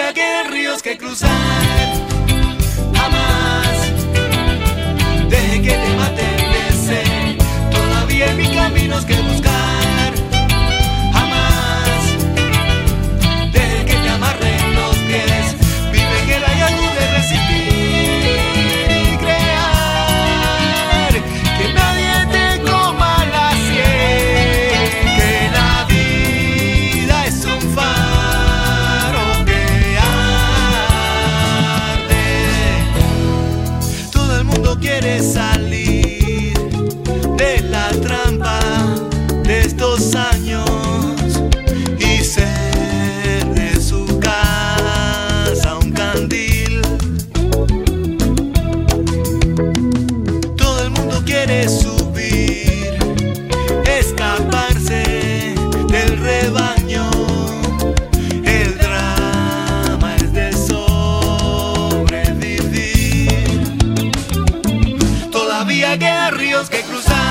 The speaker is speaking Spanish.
Todavía quedan ríos que cruzar. Jamás deje que te maten de sed. Todavía hay mil caminos que buscar. Jamás deje que te amarren los pies. Vive que la hay algo de resistir y crear. Que nadie te coma la sien. Que la vida es un faro que arde. Todo el mundo quiere salir de la trampa de estos años y ser de su casa un candil. Todo el mundo quiere subir, escaparse del rebaño. El drama es de sobrevivir. Todavía quedan ríos que cruzar.